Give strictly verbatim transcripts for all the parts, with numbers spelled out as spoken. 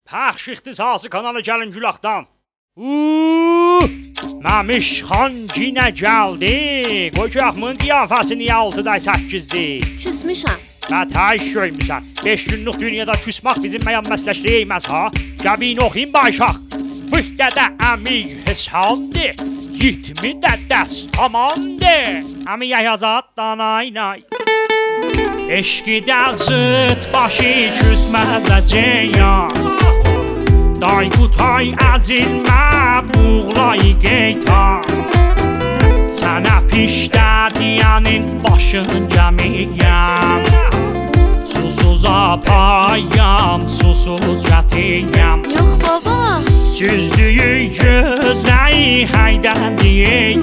پخش اختصاص کانال Gəlin Gülaqdan. Uuu, Məmiş xan yenə gəldi. Qoy ki, axmın qiyafəsi niyə altıda səkkizdir? Küsmüşəm. Və təş görmüsən. beş günlük dünyada küsmək bizim məyən məsləşli eyməz ha. Gəbin oxuyun başaq. Fıqdə də əmi hesabdır. Yitmi də dəst tamandır. Əmi yayazat danaynay. Eşqi də zıt başı küsməzəcəyəm. Day qutay əzilmə buğlayı qeytan. Sənə pişdə deyənin başın gəmiyəm. Susuz apayam, susuz gətiyəm. Yox baba. Süzdüyü gözləyi həydən deyək.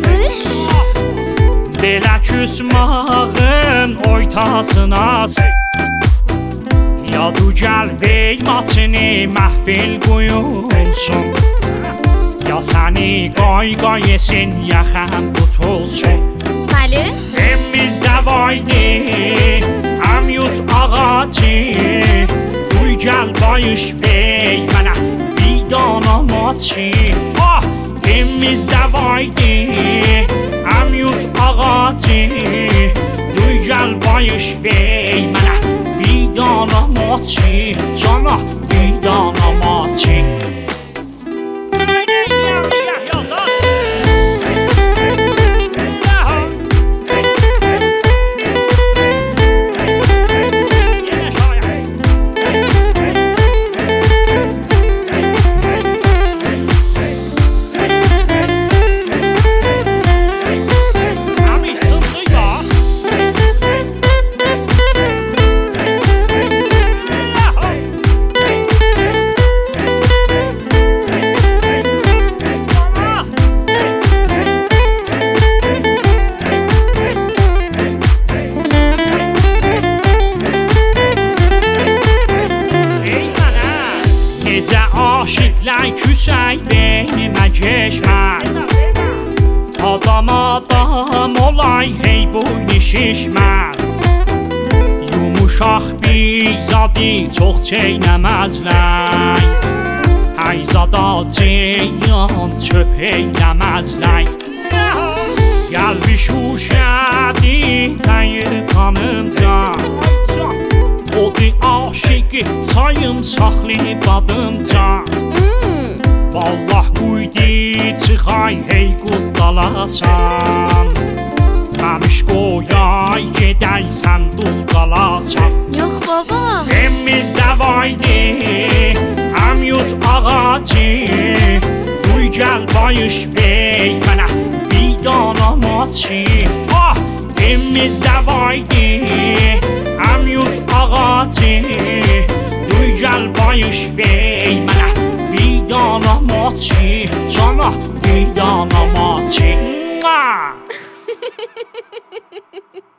Belə küsmağın oytasına sey. Yadu gəl vey maçını məhfil qoyulsun. Ya səni qoy qoy yesin, ya xəm qutulsun. Bəli. Evimizdə vaydi, əm yut ağacı. Duy gəl bayış vey mənə bir dana maçı. Ah, evimizdə vaydi, əm yut ağacı. Duy gəl bayış vey mənə bir dana maçı. Cana bir dana maçı. Aşıqlar küsək beynimə geçməz. Adam adam olay hey boynu şişməz. Yumuşaq bir zadı çox çeynəməzlər. Hey zada ceyyan çöp eyləməzlər. Gəl bir şuşədi təyir kanımca. Odi aşıqı sayım saxlayıb adımca. Vallah quydi çıxay hey qutdalasan. Məmiş qoyay gedəysən dul qalasan. Yox baba. Evimizdə vaydi, əm yut ağacı. Duy gəl bayış vey mənə bir dana maçı. Ah, evimizdə vaydi, əm yut ağacı. Duy gəl bayış vey mənə bir dana maçı. Cana bir dana maçı.